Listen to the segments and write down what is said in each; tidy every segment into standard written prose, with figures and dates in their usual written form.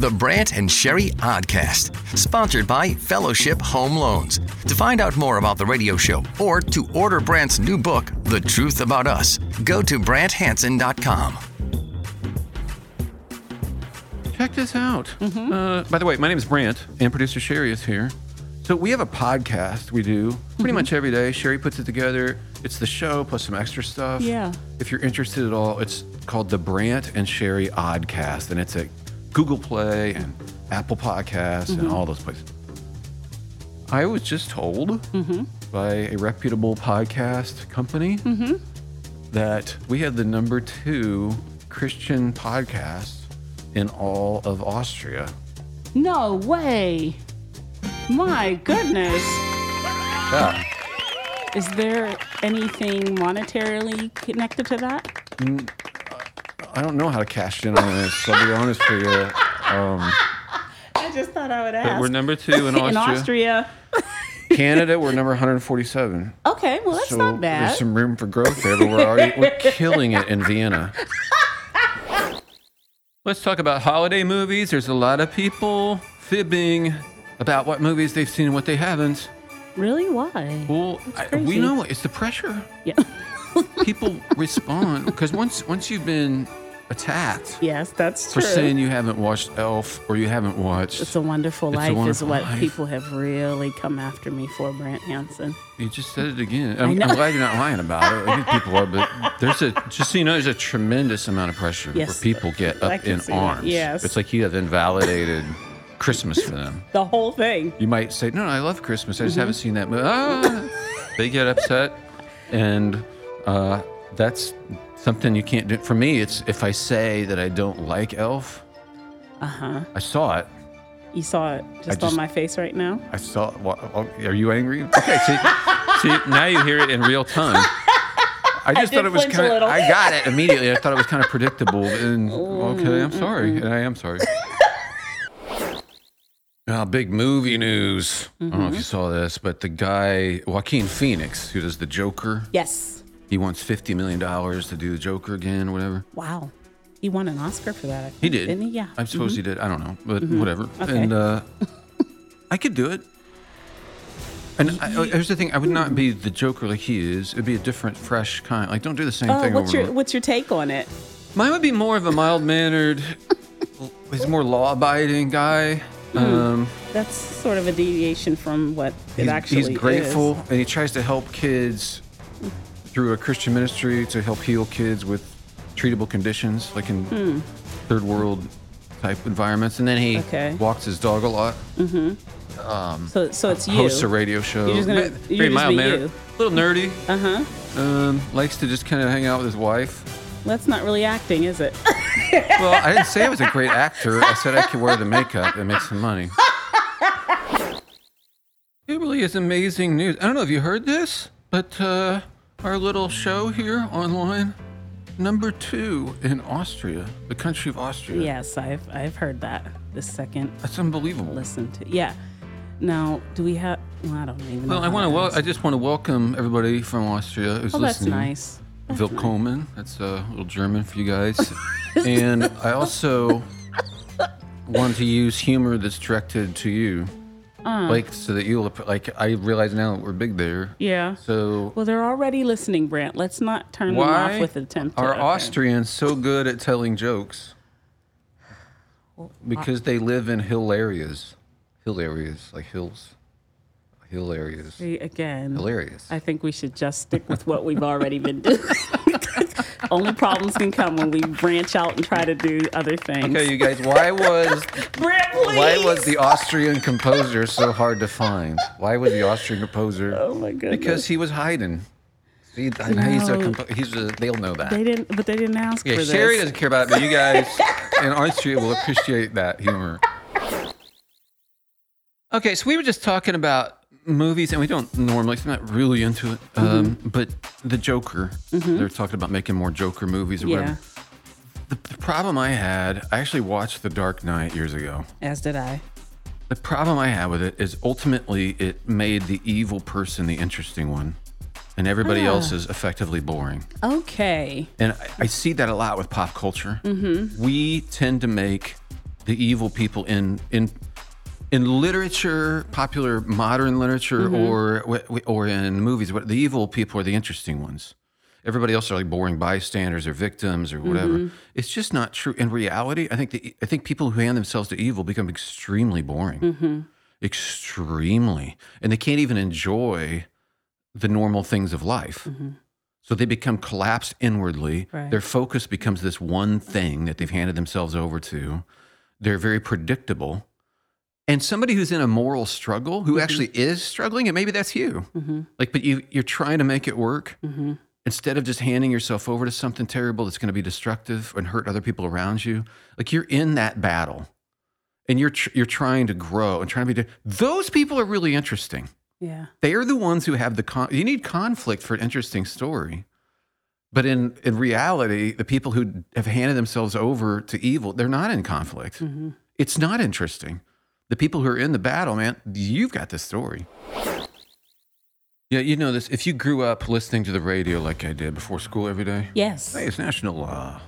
the Brant and Sherry Oddcast, sponsored by Fellowship Home Loans. To find out more about the radio show or to order Brant's new book, The Truth About Us, go to BrantHanson.com. Check this out. By the way, my name is Brant, and producer Sherry is here. So we have a podcast we do pretty much every day. Sherry puts it together. It's the show plus some extra stuff. Yeah. If you're interested at all, it's called the Brant and Sherry Oddcast, and it's at Google Play and Apple Podcasts and all those places. I was just told by a reputable podcast company that we had the number 2 Christian podcast in all of Austria. No way. My goodness. Yeah. Is there anything monetarily connected to that? I don't know how to cash in on this. I'll be honest with you. I just thought I would ask. We're number 2 in Austria. In Austria. Canada, we're number 147. Okay, well, that's not bad. There's some room for growth there, but we're killing it in Vienna. Let's talk about holiday movies. There's a lot of people fibbing about what movies they've seen and what they haven't. Really? Why? Well, we know it's the pressure. Yeah. People respond because once you've been attacked, Yes, that's for true. saying you haven't watched Elf or you haven't watched It's a Wonderful It's a Life Wonderful is what Life. people have really come after me for, Brant Hanson. You just said it again. I'm know. glad you're not lying about it. I think people are, but just so you know, there's a tremendous amount of pressure Yes. where people get I up can in see that. arms. Yes. It's like you have invalidated Christmas for them. The whole thing. You might say, no, I love Christmas. I just haven't seen that movie. They get upset. And that's something you can't do. For me, it's if I say that I don't like Elf, I saw it. You saw it just on my face right now? I saw it. Are you angry? Okay, see, now you hear it in real time. I just thought it was flinch a kind of, little. I got it immediately. I thought it was kind of predictable. And okay, I'm sorry. And I am sorry. Big movie news. I don't know if you saw this, but the guy, Joaquin Phoenix, who does the Joker, Yes. he wants $50 million to do the Joker again or whatever. Wow. He won an Oscar for that, I think. He did. Didn't he? Yeah. I suppose he did. I don't know, but whatever. Okay. And I could do it. And here's the thing: I would not be the Joker like he is. It'd be a different, fresh kind. Like, don't do the same thing over and over. What's your take on it? Mine would be more of a mild-mannered. He's a more law-abiding guy. That's sort of a deviation from what it actually He's grateful, is. and he tries to help kids through a Christian ministry to help heal kids with treatable conditions, like in third world type environments. And then he walks his dog a lot. So it's you. Hosts a radio show. You're just gonna- Very you're just mild be mannered. you. A little nerdy. Likes to just kind of hang out with his wife. That's not really acting, is it? Well, I didn't say I was a great actor. I said I could wear the makeup and make some money. It really is amazing news. I don't know if you heard this, but our little show here online, number 2 in Austria, the country of Austria. Yes, I've heard that the second That's unbelievable. listen to. Yeah. Now, do we have? Well, I don't even know. Well, I just want to welcome everybody from Austria who's Oh, that's listening. nice. Willkommen. That's a little German for you guys. And I also want to use humor that's directed to you. Like, so that you'll, like, I realize now that we're big there. Yeah. So, Well, they're already listening, Brant. Let's not turn them off with an attempt. are to, Austrians so good at telling jokes? Because they live in hill areas. Hill areas, like hills. Hill areas. See, again, Hilarious. I think we should just stick with what we've already been doing. Only problems can come when we branch out and try to do other things. Okay, you guys, why was Brant, please. Why was the Austrian composer so hard to find? Why was the Austrian composer? Oh my goodness. Because he was hiding. See, I know they'll know that. They didn't ask Yeah, for this. Sherry doesn't care about it, but you guys in Austria will appreciate that humor. Okay, so we were just talking about movies, and we don't normally, so I'm not really into it, but the Joker, they're talking about making more Joker movies or whatever. The problem I had, I actually watched The Dark Knight years ago. As did I. The problem I had with it is ultimately it made the evil person the interesting one, and everybody else is effectively boring. Okay. And I see that a lot with pop culture. We tend to make the evil people in literature, popular modern literature, or in movies. The evil people are the interesting ones. Everybody else are like boring bystanders or victims or whatever. It's just not true. In reality, I think people who hand themselves to evil become extremely boring. Extremely. And they can't even enjoy the normal things of life. So they become collapsed inwardly. Right. Their focus becomes this one thing that they've handed themselves over to. They're very predictable. And somebody who's in a moral struggle, who actually is struggling, and maybe that's you. But you're trying to make it work. Instead of just handing yourself over to something terrible that's going to be destructive and hurt other people around you, like you're in that battle, and you're trying to grow and trying to be. Those people are really interesting. Yeah, they are the ones who have you need conflict for an interesting story. But in reality, the people who have handed themselves over to evil, they're not in conflict. It's not interesting. The people who are in the battle, man, you've got the story. Yeah, you know this. If you grew up listening to the radio like I did before school every day. Yes. Hey, it's National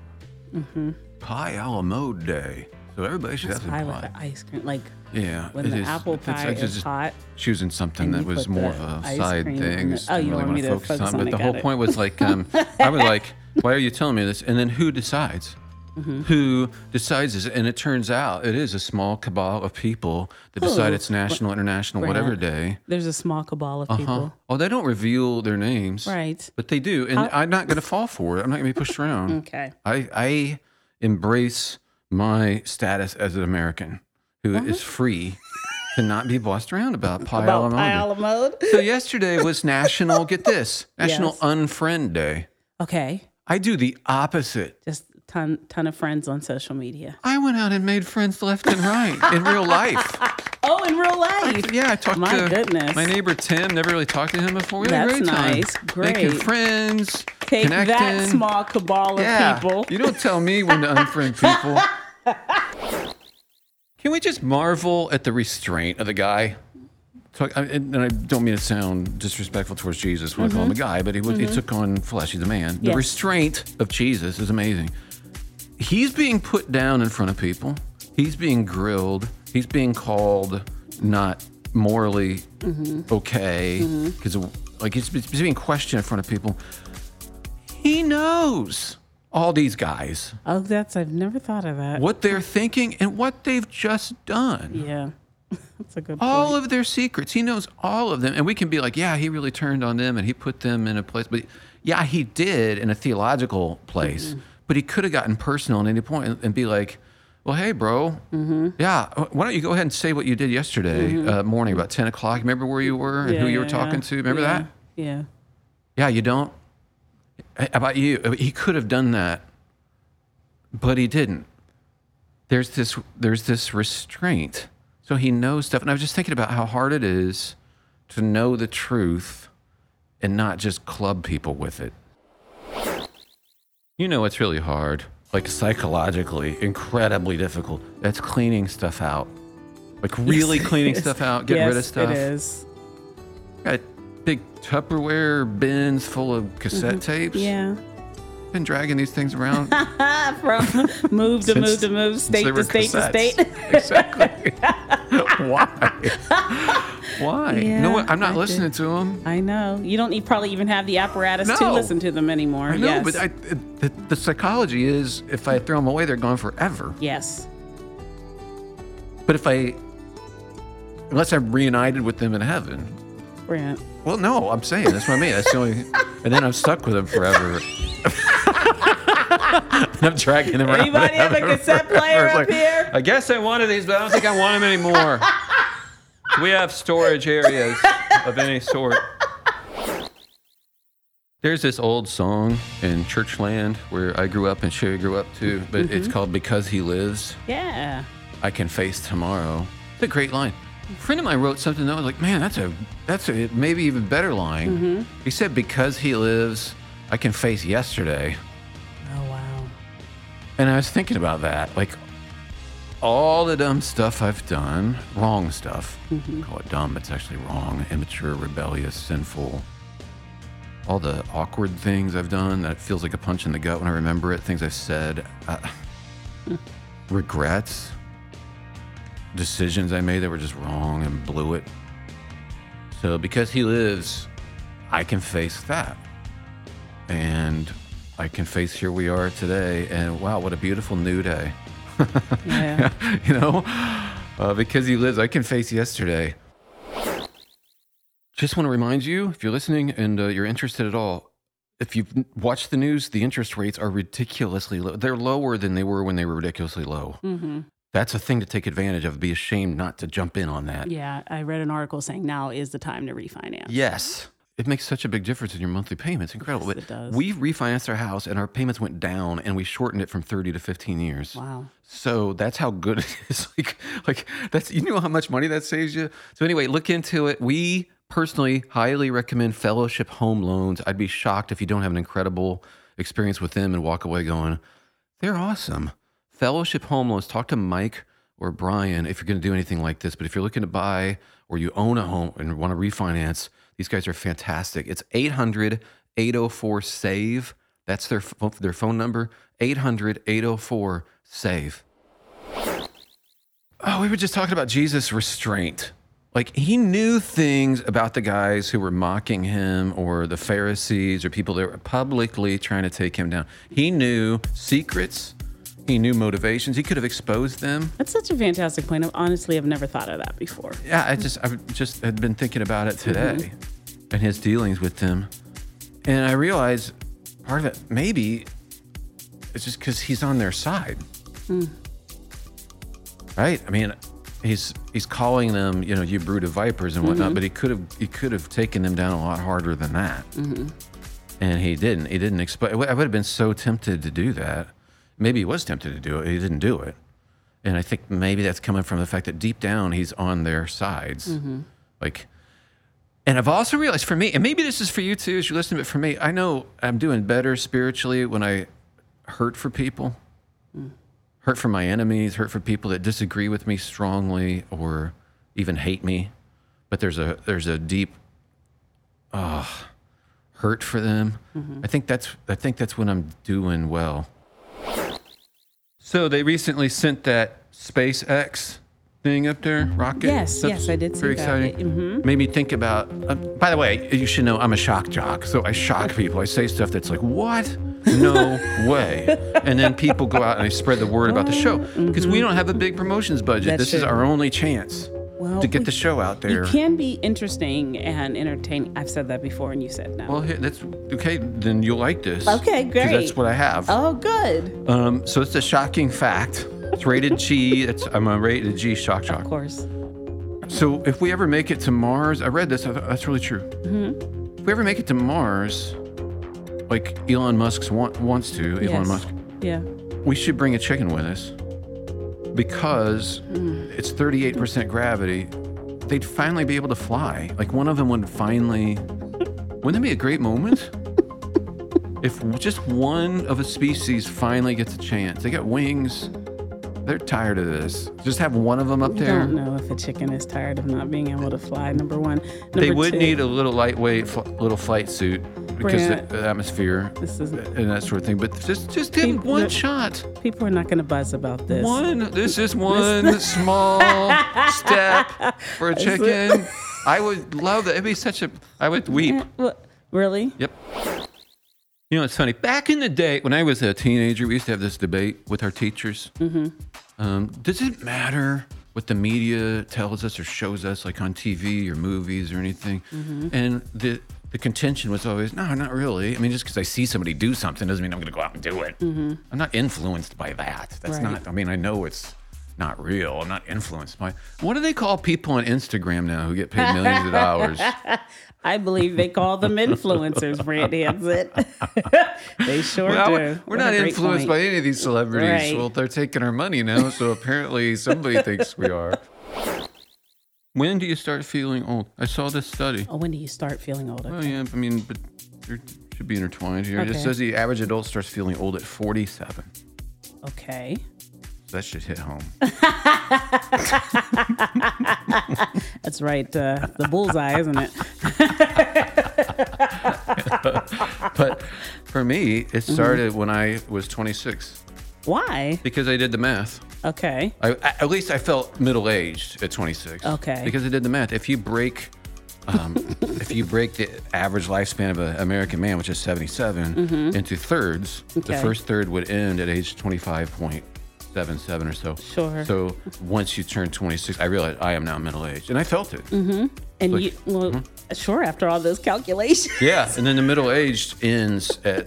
Pie a la Mode Day. So everybody should have some pie pie. with the ice cream. Like Yeah. when the apple pie is just hot. choosing something and that you was put more the of a ice side cream thing. in Just it. Oh, didn't you really want me wanna to focus on But it, the got whole it. point was like, I was like, why are you telling me this? And then who decides? Who decides this? And it turns out it is a small cabal of people that decide it's national, international, whatever day. There's a small cabal of people. Oh, they don't reveal their names. Right. But they do. And I'm not going to fall for it. I'm not going to be pushed around. Okay. I embrace my status as an American who is free to not be bossed around about pie a la mode. Pie a la mode. So yesterday was National, get this, National Yes. Unfriend Day. Okay. I do the opposite. Just ton of friends on social media. I went out and made friends left and right in real life. Oh, in real life. I talked My to goodness. my neighbor Tim. Never really talked to him before. We had a That's great time. nice. Great. Making friends, Take connecting. that small cabal of people. You don't tell me when to unfriend people. Can we just marvel at the restraint of the guy? And I don't mean to sound disrespectful towards Jesus when I call him a guy, but he took on flesh. He's a man. The Yes. restraint of Jesus is amazing. He's being put down in front of people. He's being grilled. He's being called not morally okay because he's being questioned in front of people. He knows all these guys, Oh, I've never thought of that. what they're thinking and what they've just done. Yeah. That's a good All point. of their secrets. He knows all of them. And we can be like, yeah, he really turned on them and he put them in a place. But yeah, he did in a theological place. But he could have gotten personal at any point and be like, well, hey, bro, yeah, why don't you go ahead and say what you did yesterday morning about 10 o'clock? Remember where you were and who you were talking to? Remember that? Yeah. Yeah, you don't? How about you? He could have done that, but he didn't. There's this restraint. So he knows stuff. And I was just thinking about how hard it is to know the truth and not just club people with it. You know it's really hard, like psychologically, incredibly difficult. That's cleaning stuff out. Like really Yes, cleaning it is. stuff out, getting rid of stuff. It is. Got big Tupperware bins full of cassette tapes. Yeah. Been dragging these things around. From move to move to move, since state they to were state to cassettes. state. Exactly. Why? You know what? I'm not I do. listening to them. I know. You don't probably even have the apparatus to No. listen to them anymore. I know, Yes. but the psychology is if I throw them away, they're gone forever. Yes. But unless I'm reunited with them in heaven. Brent. Well, no, I'm saying that's what I mean. That's the only, and then I'm stuck with them forever. And I'm dragging them around. Anybody have a cassette player It's up like, here? I guess I wanted these, but I don't think I want them anymore. We have storage areas of any sort. There's this old song in Churchland where I grew up and Sherry grew up too, but it's called Because He Lives, Yeah. I Can Face Tomorrow. It's a great line. A friend of mine wrote something that was like, man, that's a maybe even better line. He said, because he lives, I can face yesterday. Oh, wow. And I was thinking about that, like all the dumb stuff I've done, wrong stuff. Call it dumb, it's actually wrong, immature, rebellious, sinful. All the awkward things I've done that feels like a punch in the gut when I remember it, things I've said, regrets. decisions I made that were just wrong and blew it. So because he lives, I can face that. And I can face here we are today. And wow, what a beautiful new day. Yeah. You know, because he lives, I can face yesterday. Just want to remind you, if you're listening and you're interested at all, if you've watched the news, the interest rates are ridiculously low. They're lower than they were when they were ridiculously low. Mm-hmm. That's a thing to take advantage of. Be ashamed not to jump in on that. Yeah, I read an article saying now is the time to refinance. Yes. It makes such a big difference in your monthly payments. Incredible. Yes, it does. We refinanced our house and our payments went down and we shortened it from 30 to 15 years. Wow. So that's how good it is. Like that's, you know how much money that saves you? So anyway, look into it. We personally highly recommend Fellowship Home Loans. I'd be shocked if you don't have an incredible experience with them and walk away going, they're awesome. Fellowship Home Loans. Talk to Mike or Brian if you're going to do anything like this. But if you're looking to buy or you own a home and want to refinance, these guys are fantastic. It's 800-804-SAVE. That's their phone number, 800-804-SAVE. Oh, we were just talking about Jesus' restraint. Like, he knew things about the guys who were mocking him or the Pharisees or people that were publicly trying to take him down. He knew secrets. He knew motivations. He could have exposed them. That's such a fantastic point. Honestly, I've never thought of that before. Yeah, I just had been thinking about it today and his dealings with them. And I realized part of it, maybe, it's just because he's on their side. Right? I mean, he's calling them, you know, you brood of vipers and whatnot, but he could have taken them down a lot harder than that. And he didn't. He didn't expect. I would have been so tempted to do that. Maybe he was tempted to do it. He didn't do it. And I think maybe that's coming from the fact that deep down he's on their sides. Like, and I've also realized for me, and maybe this is for you too, as you listen to it, for me, I know I'm doing better spiritually when I hurt for people, hurt for my enemies, hurt for people that disagree with me strongly or even hate me. But there's a deep hurt for them. I think that's when I'm doing well. So they recently sent that SpaceX thing up there, rocket. Yes, I did see very that. exciting. Made me think about. By the way, you should know I'm a shock jock, so I shock people. I say stuff that's like, "What? No way!" And then people go out and they spread the word about the show because we don't have a big promotions budget. This is our only chance to get the show out there. You can be interesting and entertaining. I've said that before, and you said no. Well, that's okay. Then you'll like this. Okay, great. 'Cause that's what I have. Oh, good. So it's a shocking fact. It's rated G. I'm a rated G shock jock. Of course. So if we ever make it to Mars, I read this. I thought that's really true. If we ever make it to Mars, like Elon Musk wants to, Elon Musk, Yeah. we should bring a chicken with us because it's 38% gravity. They'd finally be able to fly. Like one of them would finally. Wouldn't it be a great moment? If just one of a species finally gets a chance. They got wings. They're tired of this. Just have one of them up there. I don't know if a chicken is tired of not being able to fly, number one. They would two, need a little lightweight little flight suit because the atmosphere and that sort of thing. But just give them one shot. People are not going to buzz about this. This is one small step for a chicken. I would love that. It'd be I would weep. Really? Yep. You know, it's funny. Back in the day, when I was a teenager, we used to have this debate with our teachers. Does it matter what the media tells us or shows us, like on TV or movies or anything? And the contention was always, no, not really. I mean, just because I see somebody do something doesn't mean I'm going to go out and do it. I'm not influenced by that. That's not, I mean, I know it's not real. I'm not influenced by. What do they call people on Instagram now who get paid millions of dollars? I believe they call them influencers, Brand Hansen. They sure do. We're not influenced by any of these celebrities. Right. Well, they're taking our money now, so apparently somebody thinks we are. When do you start feeling old? I saw this study. Oh, when do you start feeling old? Okay. Oh, yeah. I mean, but there should be intertwined here. Okay. It says the average adult starts feeling old at 47. Okay. That should hit home. That's right. The bullseye, isn't it? But for me, it started when I was 26. Why? Because I did the math. Okay. At least I felt middle-aged at 26. Okay. Because I did the math. If you break the average lifespan of an American man, which is 77, into thirds, the Okay. first third would end at age 25.77 or so. Sure. So once you turn 26, I realized I am now middle-aged, and I felt it. And sure, after all those calculations. Yeah, and then the middle-aged ends at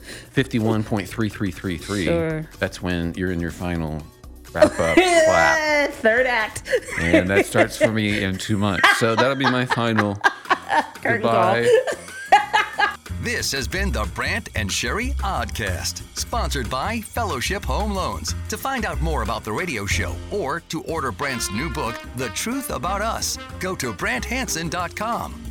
51.3333. Sure. That's when you're in your final wrap-up clap. Third act. And that starts for me in 2 months. So that'll be my final goodbye. This has been the Brant and Sherry Oddcast, sponsored by Fellowship Home Loans. To find out more about the radio show or to order Brant's new book, The Truth About Us, go to BrantHanson.com.